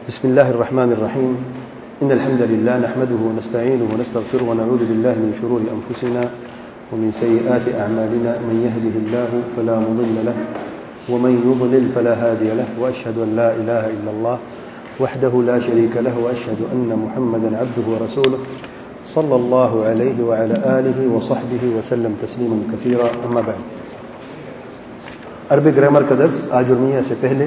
بسم الله الرحمن الرحيم. إن الحمد لله نحمده ونستعينه ونستغفره ونعوذ بالله من شرور أنفسنا ومن سيئات أعمالنا. من يهده الله فلا مضل له ومن يضلل فلا هادي له، وأشهد أن لا إله إلا الله وحده لا شريك له، وأشهد أن محمدا عبده ورسوله صلى الله عليه وعلى آله وصحبه وسلم تسليما كثيرا. أما بعد، عربی گرامر کا درس آجرمیہ سے پہلے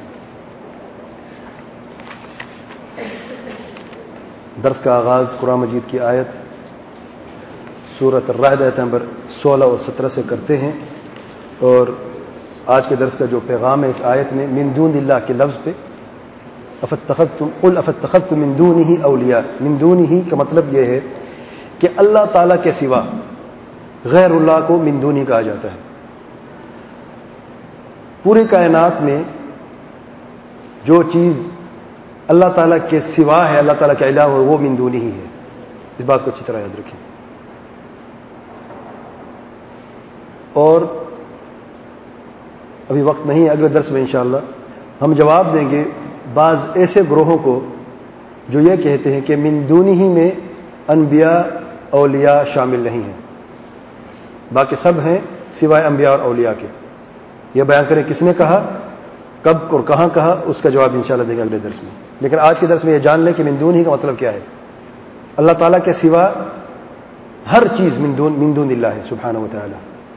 درس کا آغاز قرآن مجید کی آیت سورۃ الرعد آیت نمبر 16 اور 17 سے کرتے ہیں، اور آج کے درس کا جو پیغام ہے اس آیت میں من دون اللہ کے لفظ پہ قل افاتخذتم من دونه اولیاء. من دونه کا مطلب یہ ہے کہ اللہ تعالیٰ کے سوا غیر اللہ کو من دونی کہا جاتا ہے. پوری کائنات میں جو چیز اللہ تعالیٰ کے سوا ہے، اللہ تعالیٰ کے علاوہ، وہ من دونی ہی ہے. اس بات کو اچھی طرح یاد رکھیں. اور ابھی وقت نہیں ہے، اگلے درس میں انشاءاللہ ہم جواب دیں گے بعض ایسے گروہوں کو جو یہ کہتے ہیں کہ من دونی ہی میں انبیاء اولیاء شامل نہیں ہیں، باقی سب ہیں سوائے انبیاء اور اولیاء کے. یہ بیان کریں کس نے کہا، کب اور کہاں کہا، اس کا جواب انشاءاللہ دیں گے اگلے درس میں. لیکن آج کے درس میں یہ جان لیں کہ من دون ہی کا مطلب کیا ہے. اللہ تعالیٰ کے سوا ہر چیز من دون اللہ ہے سبحانہ و تعالی.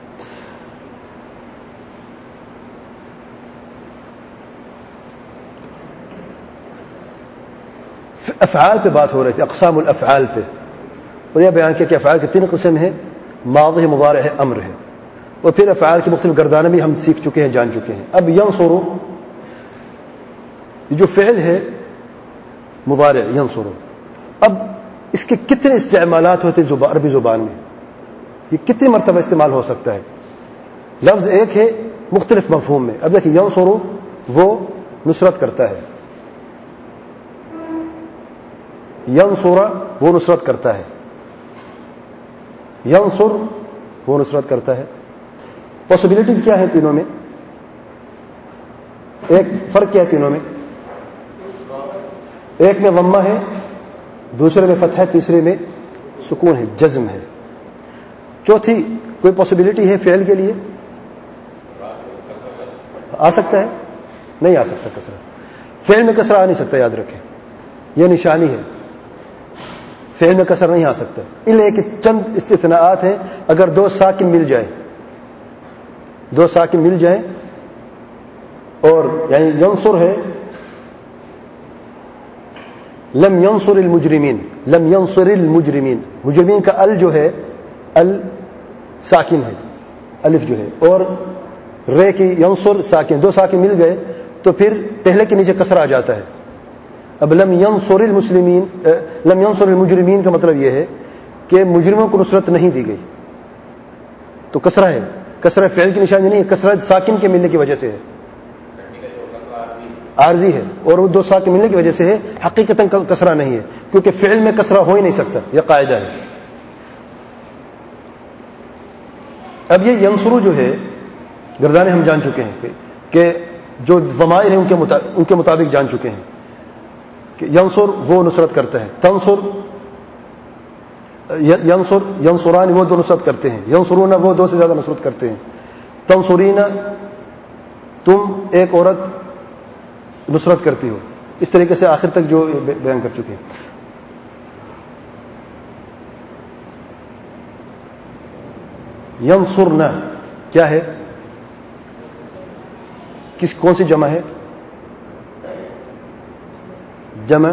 افعال پہ بات ہو رہی تھی، اقسام الافعال پہ، اور یہ بیان کیا کہ افعال کے 3 قسم ہیں، ماضی، مضارع ہے، امر ہے. اور پھر افعال کی مختلف گردانیں بھی ہم سیکھ چکے ہیں، جان چکے ہیں. اب ینصرو، یہ جو فعل ہے مضارع ینصرو، اب اس کے کتنے استعمالات ہوتے عربی زبان میں، یہ کتنی مرتبہ استعمال ہو سکتا ہے. لفظ ایک ہے مختلف مفہوم میں. اب دیکھیں ینصرو وہ نصرت کرتا ہے، ینصر وہ نصرت کرتا ہے، ینصر وہ نصرت کرتا ہے. پاسبلٹیز کیا ہے تینوں میں؟ ایک فرق کیا ہے تینوں میں؟ ایک میں ضمہ ہے، دوسرے میں فتح ہے، تیسرے میں سکون ہے، جزم ہے. چوتھی کوئی پاسبلٹی ہے فعل کے لیے؟ آ سکتا ہے؟ نہیں آ سکتا کسرہ. فعل میں کسرہ آ نہیں سکتا، یاد رکھیں، یہ نشانی ہے. فعل میں کسر نہیں آ سکتا، الا کہ چند استثناءات ہیں. اگر 2 ساکن مل جائیں، 2 ساکن مل جائیں، اور یعنی ینصر ہے، لم ینصر المجرمین، لم ینصر المجرمین، مجرمین کا ال جو ہے ال ساکن ہے، الف جو ہے، اور رے کی ینصر ساکن، 2 ساکن مل گئے تو پھر پہلے کے نیچے کسر آ جاتا ہے. اب لم ینصر المسلمین، لم ینصر المجرمین کا مطلب یہ ہے کہ مجرموں کو نصرت نہیں دی گئی، تو کسرہ ہے. کسرہ فعل کی نشانی نہیں ہے، کسرہ ساکن کے ملنے کی وجہ سے ہے، عارضی ہے، اور وہ 2 ساکن ملنے کی وجہ سے ہے. حقیقتاً کسرہ نہیں ہے، کیونکہ فعل میں کسرہ ہو ہی نہیں سکتا، یہ قاعدہ ہے. اب یہ ینصرو جو ہے گردانے ہم جان چکے ہیں کہ جو ضمائر ہیں ان کے مطابق جان چکے ہیں کہ ینصر وہ نصرت کرتا ہے، تنصر ینصران وہ 2 نصرت کرتے ہیں، ینصرون وہ 2 سے زیادہ نصرت کرتے ہیں، تنصرین تم ایک عورت نصرت کرتی ہو. اس طریقے سے آخر تک جو بیان کر چکے ہیں. ینصرنا کیا ہے، کون سی جمع ہے؟ جمع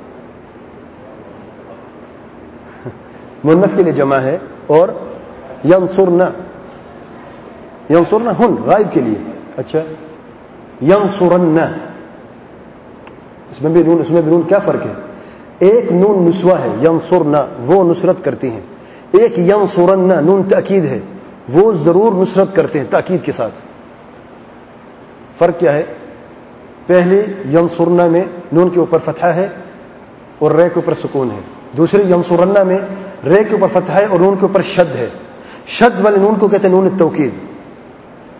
مؤنث کے لیے جمع ہے. اور ینصرنا، ینصرنا ہن غائب کے لیے. اچھا، ینصرن اس میں بھی نون کیا فرق ہے؟ ایک نون نسوہ ہے، ینصرنا وہ نصرت کرتی ہیں. ایک ینصرن نون تأکید ہے، وہ ضرور نصرت کرتے ہیں تأکید کے ساتھ. فرق کیا ہے؟ پہلی ینصرنا میں نون کے اوپر فتحہ ہے اور رے کے اوپر سکون ہے. دوسری ینصرن میں رے کے اوپر فتحہ ہے اور نون کے اوپر شد ہے. شد والے نون کو کہتے ہیں نون التوکید،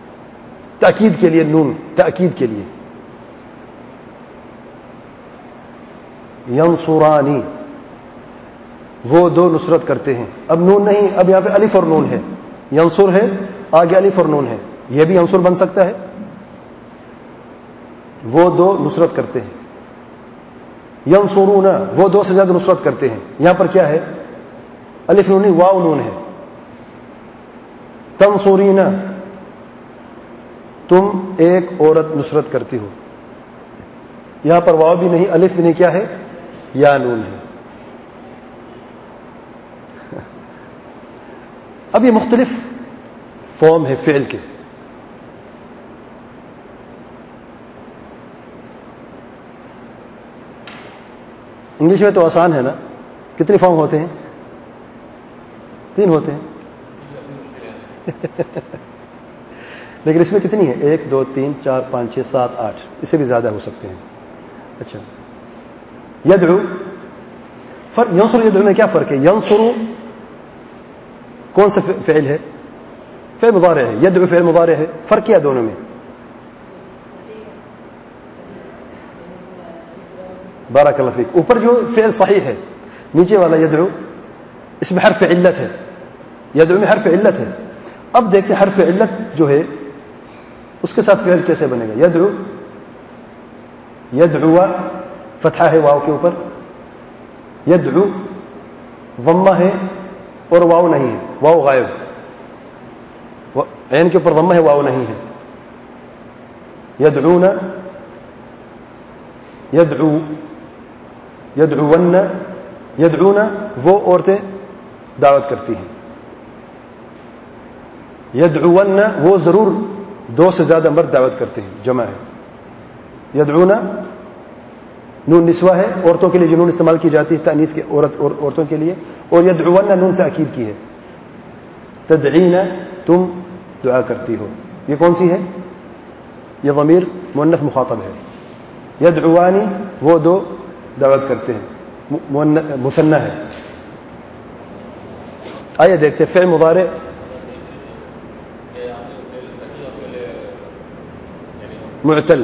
تأکید کے لیے، نون تأکید کے لیے. ینصرانی، وہ دو نصرت کرتے ہیں. اب نون نہیں، اب یہاں پہ الف اور نون ہے. ینصر ہے، آگے الف اور نون ہے، یہ بھی ینصر بن سکتا ہے. وہ دو نصرت کرتے ہیں. ینصرون، وہ دو سے زیادہ نصرت کرتے ہیں. یہاں پر کیا ہے؟ الف نون نہیں، واو نون ہے. تنصرین، تم ایک عورت نصرت کرتی ہو. یہاں پر واو بھی نہیں، الف بھی نہیں، کیا ہے؟ یا نون ہے. اب یہ مختلف فارم ہے فعل کے. انگلش میں تو آسان ہے نا، کتنے فارم ہوتے ہیں؟ 3 ہوتے ہیں. لیکن اس میں کتنی ہے؟ 1 2 3 4 5 6 7 8، اس سے بھی زیادہ ہو سکتے ہیں. اچھا، یدعو، فرق ینصر یدعو میں کیا فرق ہے؟ ینصر کون سا فعل ہے؟ فعل مضارع ہے. یدعو فعل مضارع ہے. فرق کیا دونوں میں؟ بارک اللہ فیک. اوپر جو فعل صحیح ہے، نیچے والا یدعو، اس میں حرف علت ہے. یدعو میں حرف علت ہے. اب دیکھتے ہیں حرف علت جو ہے اس کے ساتھ فعل کیسے بنے گا. یدعو، یدعو فتحہ ہے واو کے اوپر. یدعو ضمہ ہے اور واو نہیں ہے، واو غائب. عین کے اوپر ضمہ ہے، واو نہیں ہے. یدعون، یدعو، یدعون، یدعون وہ عورتیں دعوت کرتی ہیں. یدعون وہ ضرور 2 سے زیادہ مرد دعوت کرتے ہیں، جمع ہے. یدعون نون نسوہ ہے، عورتوں کے لیے جو نون استعمال کی جاتی ہے تانیث کے، عورتوں کے لیے. اور یدعون نون تاکید کی ہے. تدعین تم دعا کرتی ہو. یہ کون سی ہے؟ یہ ضمیر مؤنث مخاطب ہے. یدعوانی وہ 2 دعوت کرتے ہیں، مثنی ہے. آئیے دیکھتے ہیں فعل مضارع. معتل،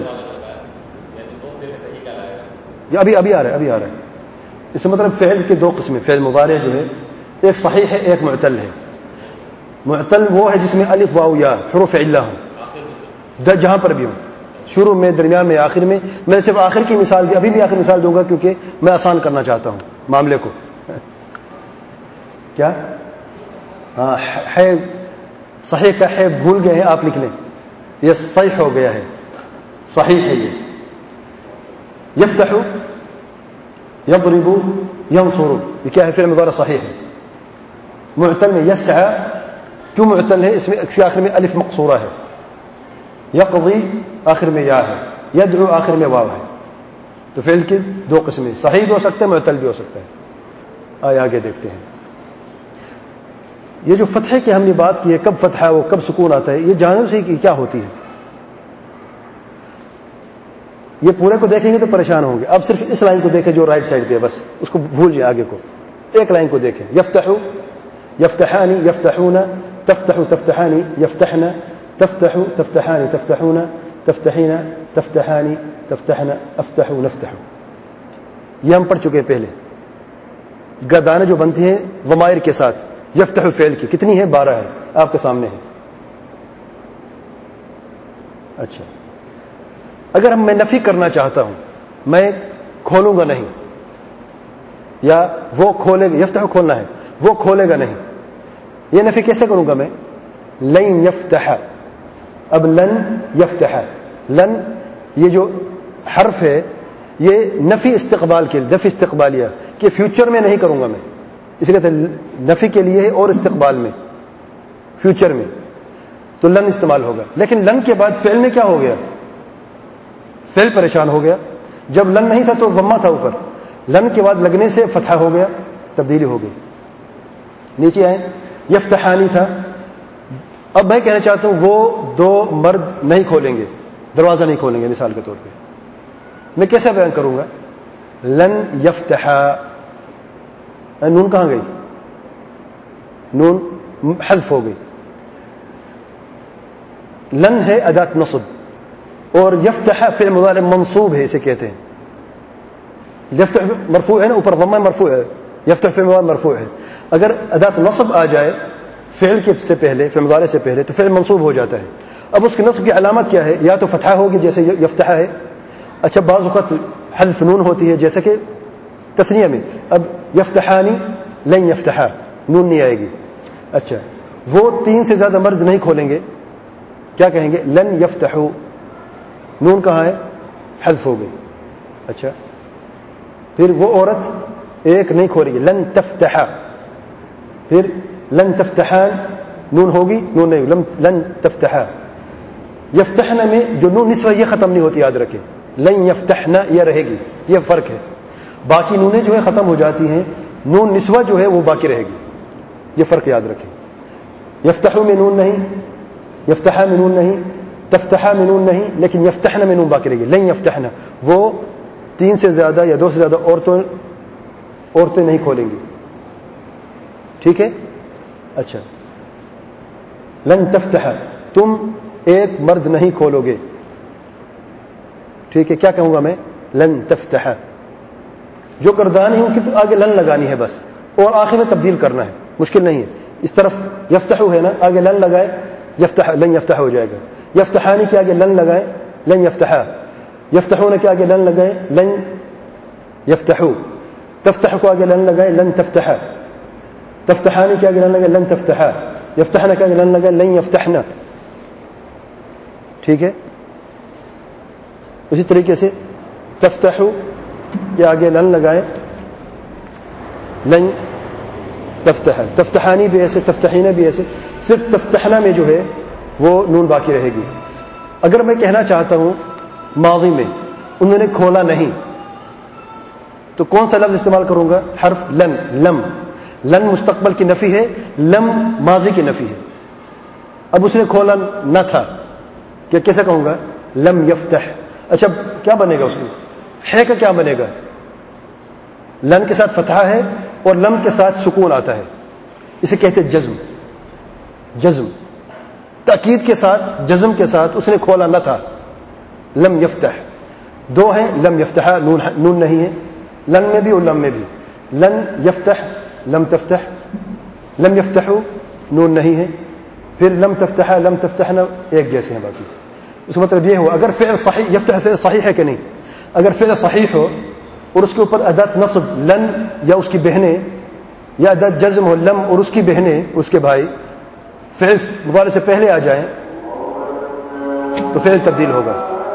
یہ ابھی آ رہا ہے. اس سے مطلب فعل کے 2 قسمیں. فعل مضارع جو ہے ایک صحیح ہے، ایک معتل ہے. معتل وہ ہے جس میں الف واو یا حروف علہ ہوں، جہاں پر بھی ہوں، شروع میں، درمیان میں، آخر میں. میں صرف آخر کی مثال دی، ابھی بھی آخر مثال دوں گا کیونکہ میں آسان کرنا چاہتا ہوں معاملے کو. کیا؟ ہاں، ہے صحیح کا ہے بھول گئے ہیں آپ، لکھ لیں. یہ صحیح ہو گیا ہے، صحیح ہے. یہ یفتح، یضرب، ینصر، یہ کیا ہے؟ فعل مضارع صحیح ہے. معتل میں یسعى، کیوں معتل ہے؟ اس میں اس کے آخر میں الف مقصورہ ہے. یقضی آخر میں یا ہے. یدعو آخر میں واو ہے. تو فعل کی 2 قسمیں، صحیح بھی ہو سکتا ہے، معتل بھی ہو سکتا ہے. آئے آگے دیکھتے ہیں. یہ جو فتحے کی ہم نے بات کی ہے، کب فتحہ ہے وہ، کب سکون آتا ہے، یہ جانو سے کہ کیا ہوتی ہے. یہ پورے کو دیکھیں گے تو پریشان ہوں گے. اب صرف اس لائن کو دیکھیں جو رائٹ سائڈ پہ ہے، بس اس کو بھول جائیں، آگے کو ایک لائن کو دیکھیں. یفتح، یفتحانی، یفتحون، تفتح، تفتحانی، یفتحن، تفتح، تفتحانی، تفتحون، تفتحین، تفتحانی، تفتحن، افتح، نفتح. یہ ہم پڑھ چکے پہلے. گردانے جو بنتے ہیں ضمائر کے ساتھ، یفتح فعل کی کتنی ہے؟ 12 ہے، آپ کے سامنے ہے. اچھا، اگر میں نفی کرنا چاہتا ہوں، میں کھولوں گا نہیں، یا وہ کھولے گا، یفتح کھولنا ہے، وہ کھولے گا نہیں، یہ نفی کیسے کروں گا میں؟ لن یفتح. اب لن یفتح، لن یہ جو حرف ہے یہ نفی استقبال کے لیے، نفی استقبالیہ کہ فیوچر میں نہیں کروں گا میں، اس لیے نفی کے لیے اور استقبال میں، فیوچر میں تو لن استعمال ہوگا. لیکن لن کے بعد فعل میں کیا ہو گیا؟ فعل پریشان ہو گیا. جب لن نہیں تھا تو ضمہ تھا اوپر، لن کے بعد لگنے سے فتحہ ہو گیا، تبدیلی ہو گئی. نیچے آئیں، یفتحانی تھا، اب میں کہنا چاہتا ہوں وہ 2 مرد نہیں کھولیں گے، دروازہ نہیں کھولیں گے. مثال کے طور پہ میں کیسے بیان کروں گا؟ لن یفتحا، نون کہاں گئی؟ نون حذف ہو گئی. لن ہے ادات نصب، اور یفتح فعل مضارع منصوب ہے، اسے کہتے ہیں. یفتح مرفوع ہے نا, اوپر ضمہ مرفوع ہے, یفتح فعل مضارع مرفوع ہے. اگر ادات نصب آ جائے فعل کے سے پہلے, فعل مضارع سے پہلے, تو فعل منصوب ہو جاتا ہے. اب اس کے نصب کی علامت کیا ہے؟ یا تو فتحہ ہوگی جیسے یفتح ہے. اچھا بعض اوقات حذف نون ہوتی ہے جیسے کہ تثنیہ میں, اب یفتحانی لن یفتحا, نون نہیں آئے گی. اچھا وہ 3 سے زیادہ مرض نہیں کھولیں گے, کیا کہیں گے؟ لن یفتحو, نون کہاں ہے؟ حذف ہو گئی. اچھا پھر وہ عورت ایک نہیں کھولے گی, لن تفتحا. پھر لن تفتحان, نون ہوگی؟ نون نہیں, لن تفتحا. یفتحنا میں جو نون نسوہ یہ ختم نہیں ہوتی, یاد رکھیں. لن یفتحنا یہ رہے گی, یہ فرق ہے. باقی نونیں جو ہے ختم ہو جاتی ہیں, نون نسوہ جو ہے وہ باقی رہے گی, یہ فرق یاد رکھیں. یفتحو میں نون نہیں, یفتحا میں نون نہیں, تفتحا میں نون نہیں, لیکن یفتحنا میں نون باقی رہے گی. لن یفتحنا وہ 3 سے زیادہ یا 2 سے زیادہ عورتیں نہیں کھولیں گی, ٹھیک ہے. اچھا لن تفتح, تم ایک مرد نہیں کھولو گے, ٹھیک ہے. کیا کہوں گا میں؟ لن تفتح. جو کردانی ہے ان کی آگے لن لگانی ہے بس, اور آخر میں تبدیل کرنا ہے, مشکل نہیں ہے. اس طرف یفتحو ہے نا, آگے لن لگائے یفتح, لن یفتح ہو جائے گا. یفتحانی کے آگے لن لگائے لن یفتحا. یفتحون کے آگے لن لگائے لن یفتحو. تفتح کو آگے لن لگائے لن تفتحا. تفتحانی کے آگے لن لگائے لن تفتحا. یفتحنا کے آگے لن لگائے لن یفتحنا, ٹھیک ہے. اسی طریقے سے تفتحو کے آگے لن لگائے لن تفتح. تفتحانی بھی ایسے, تفتحینا بھی ایسے. صرف تفتحنا میں جو ہے وہ نون باقی رہے گی. اگر میں کہنا چاہتا ہوں ماضی میں انہوں نے کھولا نہیں, تو کون سا لفظ استعمال کروں گا؟ حرف لن. لم, لن مستقبل کی نفی ہے, لم ماضی کی نفی ہے. اب اس نے کھولا نہ تھا, کہ کیسے کہوں گا؟ لم یفتح. اچھا کیا بنے گا اس میں؟ ہے کا کیا بنے گا؟ لن کے ساتھ فتحہ ہے اور لم کے ساتھ سکون آتا ہے, اسے کہتے جزم. جزم تاکید کے ساتھ, جزم کے ساتھ اس نے کھولا نہ تھا. لم یفتح, 2 ہیں لم یفتح, نون نہیں ہے, لن میں بھی اور لم میں بھی. لن یفتح, لم تفتح, لم یفتحو نون نہیں ہے, پھر لم تفتح, لم تفتحنا ایک جیسے ہیں باقی. اس کا مطلب یہ ہوا اگر فعل صحیح, یفتح فعل صحیح ہے کہ نہیں؟ اگر فعل صحیح ہو اور اس کے اوپر ادات نصب لن یا اس کی بہنیں, یا ادات جزم ہو لم اور اس کی بہنیں, اس کے بھائی, فعل مضارع سے پہلے آ جائیں تو فعل تبدیل ہوگا.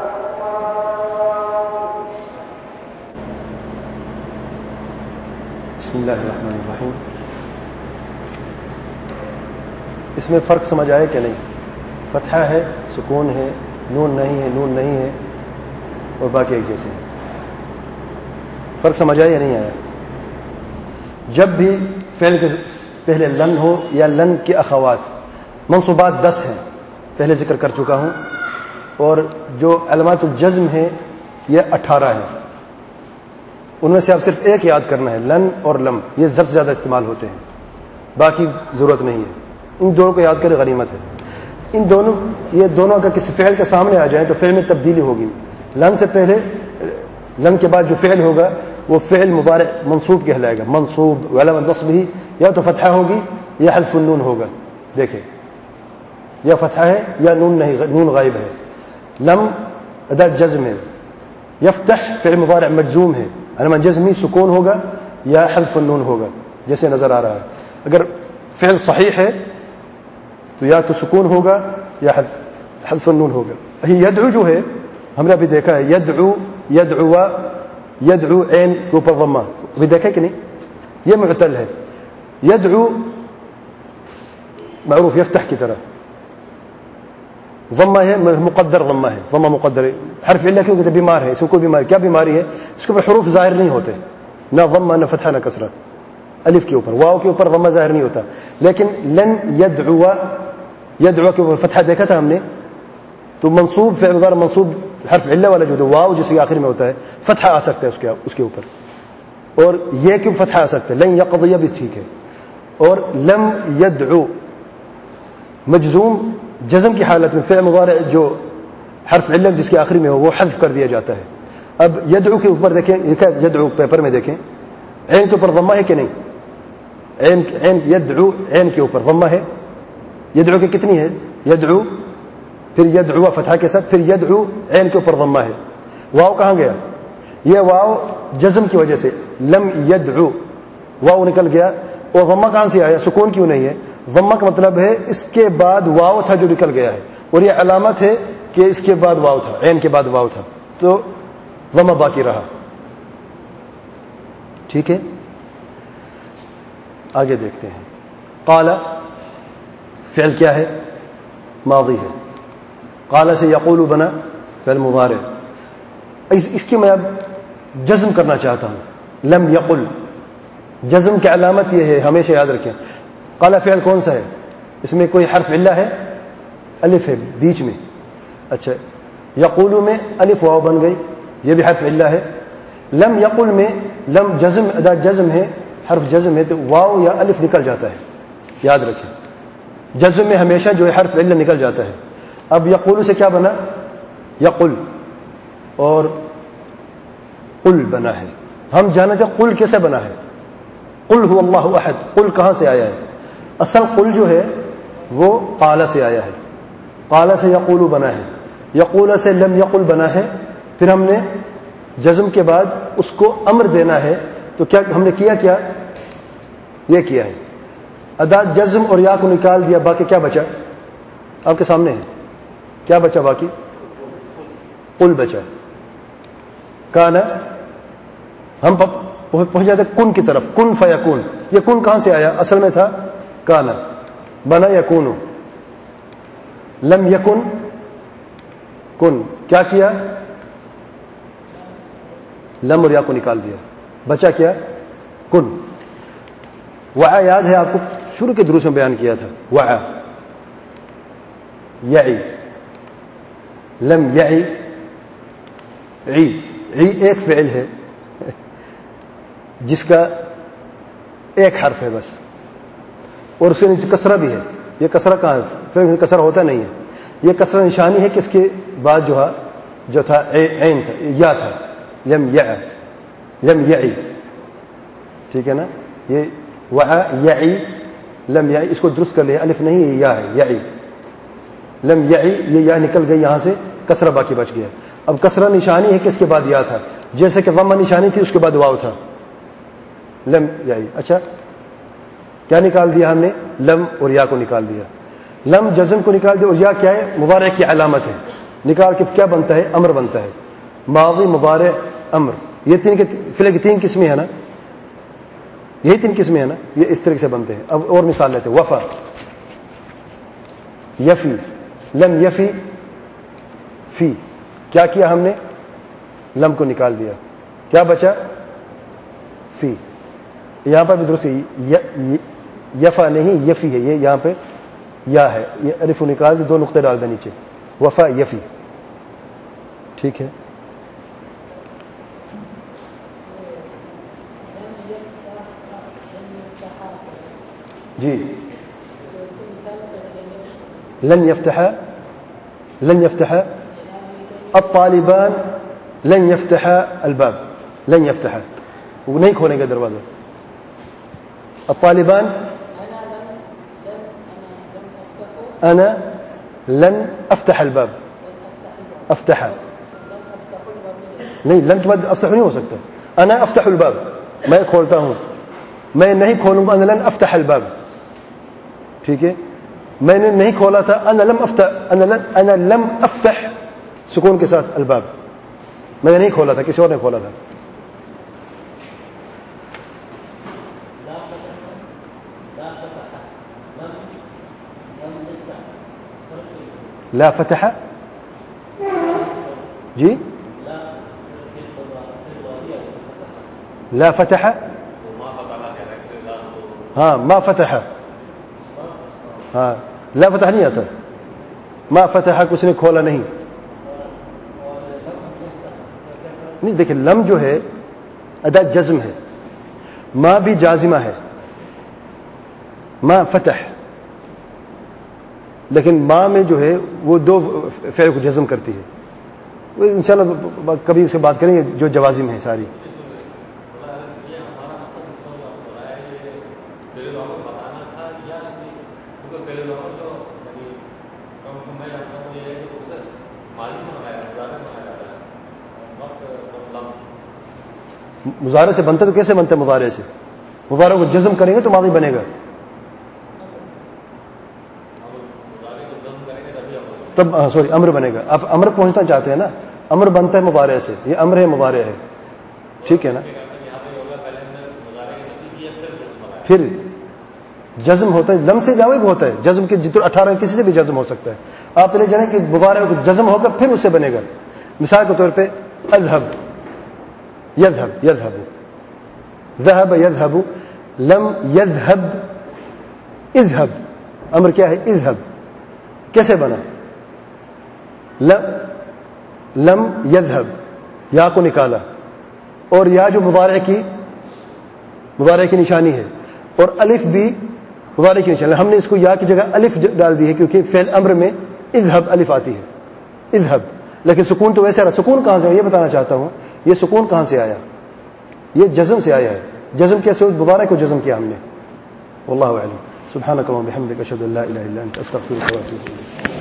بسم اللہ الرحمن الرحیم. اس میں فرق سمجھ آئے کہ نہیں؟ فتحہ ہے, سکون ہے, نون نہیں ہے, نون نہیں ہے, اور باقی ایک جیسے ہیں. فرق سمجھ آیا یا نہیں آیا؟ جب بھی فعل کے پہلے لن ہو یا لن کے اخوات, منصوبات 10 ہیں, پہلے ذکر کر چکا ہوں, اور جو علامات الجزم ہیں یہ 18 ہیں. ان میں سے آپ صرف ایک یاد کرنا ہے, لن اور لم, یہ سب سے زیادہ استعمال ہوتے ہیں, باقی ضرورت نہیں ہے. ان دونوں کو یاد کرے غنیمت ہے. ان دونوں, یہ دونوں اگر کسی فعل کے سامنے آ جائیں تو فعل میں تبدیلی ہوگی. لن سے پہلے, لن کے بعد جو فعل ہوگا وہ فعل مضارع منصوب کہلائے گا. منصوب علامت نصب ہی یا تو فتحہ ہوگی یا حذف النون ہوگا. دیکھیں یا فتحہ ہے یا نون نہیں, نون غائب ہے. لم اداة جزم ہے. یفتح فعل مضارع مجزوم ہے, علامت جزمی سکون ہوگا یا حذف النون ہوگا, جیسے نظر آ رہا ہے. اگر فعل صحیح ہے تو یا تو سکون ہوگا یا حذف النون ہوگا. یدعو جو ہے ہم نے ابھی دیکھا ہے, یدعو, یدعوا, یدعو عین کے اوپر ضمہ, ابھی دیکھا کہ نہیں؟ یہ معتل ہے. یدعو معروف یفتح کی طرح, ضمہ ہے مقدر, ضمہ ہے, ضمہ مقدر ہے. حرف علہ کیوں کہتے ہیں؟ بیمار ہے. اس کو کوئی بیماری, کیا بیماری ہے؟ اس کے اوپر حروف ظاہر نہیں ہوتے, نہ ضمہ نہ فتحہ نہ کسرہ. الف کے اوپر, واو کے اوپر ضمہ ظاہر نہیں ہوتا. لیکن لن یدعوا, یدعو کے اوپر فتحہ دیکھا تھا ہم نے, تو منصوب فعل مضارع منصوب حرف علہ والا جو واو جس کے آخر میں ہوتا ہے, فتحہ آ سکتا ہے اس کے اوپر, اور یہ کیوں فتحہ آ سکتا ہے؟ لن یقضی بھی ٹھیک ہے. اور لم یدعو مجزوم جزم کی حالت میں فعل مضارع جو حرف علت جس کے آخری میں ہو وہ حذف کر دیا جاتا ہے. اب یدعو کے اوپر دیکھیں، یدعو پیپر میں دیکھیں، عین کے اوپر ضمہ ہے کہ نہیں؟ عین یدعو عین کے اوپر ضمہ ہے. یدعو کی کتنی ہے؟ یدعو، پھر یدعو فتحہ کے ساتھ، پھر یدعو عین کے اوپر ضمہ ہے. واو کہاں گیا؟ یہ واو جزم کی وجہ سے لم یدعو واو نکل گیا. اور ضمہ کہاں سے آیا؟ سکون کیوں نہیں ہے؟ ضمہ کا مطلب ہے اس کے بعد واو تھا جو نکل گیا ہے، اور یہ علامت ہے کہ اس کے بعد واو تھا، عین کے بعد واو تھا، تو ضمہ باقی رہا. ٹھیک ہے، آگے دیکھتے ہیں. قال فعل کیا ہے؟ ماضی ہے. قال سے یقول بنا فعل مضارع. اس کی میں اب جزم کرنا چاہتا ہوں. لم یقل، جزم کی علامت یہ ہے، ہمیشہ یاد رکھیں. قال فعل کون سا ہے؟ اس میں کوئی حرف علہ ہے؟ الف ہے بیچ میں. اچھا، یقول میں الف واو بن گئی، یہ بھی حرف علہ ہے. لم یقل میں لم جزم، ادا جزم ہے، حرف جزم ہے، تو واو یا الف نکل جاتا ہے، یاد رکھیں. جزم میں ہمیشہ جو ہے حرف علہ نکل جاتا ہے. اب یقول سے کیا بنا؟ یقل، اور قل بنا ہے. ہم جاننا چاہتے قل کیسے بنا ہے؟ قل هو اللہ احد، قل کہاں سے آیا ہے؟ اصل قل جو ہے وہ قال سے آیا ہے. قال سے یقول بنا ہے، یقول سے لم یقل بنا ہے. پھر ہم نے جزم کے بعد اس کو امر دینا ہے، تو کیا ہم نے کیا؟ یہ کیا ہے، ادا جزم اور یا کو نکال دیا. باقی کیا بچا؟ آپ کے سامنے ہے. کیا بچا باقی؟ قل بچا. کانا، ہم پہنچ جاتے کن کی طرف. کن فیکون، یہ کن کہاں سے آیا؟ اصل میں تھا کانا. بنا یکون. لم یکن کن، کیا کیا؟ لم اور یا کو نکال دیا، بچا کیا؟ کن. وعا یاد ہے آپ کو؟ شروع کے دروس میں بیان کیا تھا. وعا، یعی، لم یعی، عی. عی ایک فعل ہے جس کا ایک حرف ہے بس، اور اس کے نیچے کسرہ بھی ہے. یہ کسرہ کہاں ہے؟ پھر کسرہ ہوتا نہیں ہے. یہ کسرہ نشانی ہے کہ اس کے بعد جو تھا عین تھا، یا تھا. لم یع، لم یعی. ٹھیک ہے نا؟ یہ وعا یعی لم یعی، اس کو درست کر لیا. الف نہیں، یہ یا ہے، یعی. لم یعی، یہ یا نکل گئی یہاں سے، کسرہ باقی بچ گیا. اب کسرہ نشانی ہے کہ اس کے بعد یا تھا، جیسے کہ ضمہ نشانی تھی اس کے بعد واو تھا. لم یعی. اچھا، کیا نکال دیا ہم نے؟ لم اور یا کو نکال دیا. لم جزم کو نکال دیا، اور یا کیا ہے؟ مضارع کی علامت ہے. نکال کے کیا بنتا ہے؟ امر بنتا ہے. ماضی، مضارع، امر، یہ فعل کی تین قسمیں ہیں نا، یہی تین قسمیں ہیں نا، یہ اس طریقے سے بنتے ہیں. اب اور مثال لیتے ہیں. وفا، یفی، لم یفی، فی. کیا کیا ہم نے؟ لم کو نکال دیا، کیا بچا؟ فی. یہاں پر بھی درست یفا نہیں یفی ہے، یہ یہاں پہ یا ہے، یہ الف نکال دے، دو نقطے ڈال دیں نیچے. وفا یفی. ٹھیک ہے. جی، لن يفتح، لن يفتح الطالبان، لن يفتح الباب، لن يفتح، وہ نہیں کھولیں گے دروازہ. الطالبان، انا لن افتح الباب، افتح نہیں، لن کے بعد افتح نہیں ہو سکتا. انا افتح الباب، میں کھولتا ہوں. میں نہیں کھولوں گا، انا لن افتح الباب. ٹھیک ہے، میں نے نہیں کھولا تھا. انا لم افتح، انا لم افتح سکون کے ساتھ الباب، میں نے نہیں کھولا تھا، کسی اور نے کھولا تھا. لا فتح، جی لا فتح، ہاں ما فتح، ہاں لا فتح نہیں آتا. ما فتح کس نے کھولا نہیں. نہیں دیکھیں، لم جو ہے ادا جزم ہے، ما بھی جازمہ ہے. ما فتح، لیکن ما میں جو ہے وہ دو فعل کو جزم کرتی ہے. وہ انشاءاللہ کبھی سے بات کریں گے جو جوازم ہیں ساری. مضارع سے بنتا تو کیسے بنتا ہے؟ مضارع سے مضارع کو جزم کریں گے تو ماضی بنے گا. تب سوری امر بنے گا. آپ امر پہنچنا چاہتے ہیں نا, امر بنتا ہے مضارع سے, یہ امر ہے مضارع ہے, ٹھیک ہے نا. پھر جزم ہوتا ہے, لم سے جاوب ہوتا ہے جزم کے جتنے 18 کسی سے بھی جزم ہو سکتا ہے. آپ پہلے جانیں کہ مضارع کو جزم ہوگا پھر اس سے بنے گا. مثال کے طور پہ اذهب يذهب يذهب ذهب يذهب لم يذهب اذهب. امر کیا ہے؟ اذهب. کیسے بنا؟ لم يذهب, یا کو نکالا, اور یا جو مضارع کی نشانی ہے, اور الف بھی مضارع کی نشانی. ہم نے اس کو یا کی جگہ الف ڈال دی ہے کیونکہ فعل امر میں اذهب الف آتی ہے, اذهب. لیکن سکون تو ویسے آ رہا. سکون کہاں سے آیا یہ بتانا چاہتا ہوں. یہ سکون کہاں سے آیا؟ یہ جزم سے آیا ہے. جزم کیسے؟ مضارع کو جزم کیا ہم نے. واللہ اعلم. سبحانك اللهم وبحمدك اشهد ان لا اله الا انت استغفرك واتوب اليك.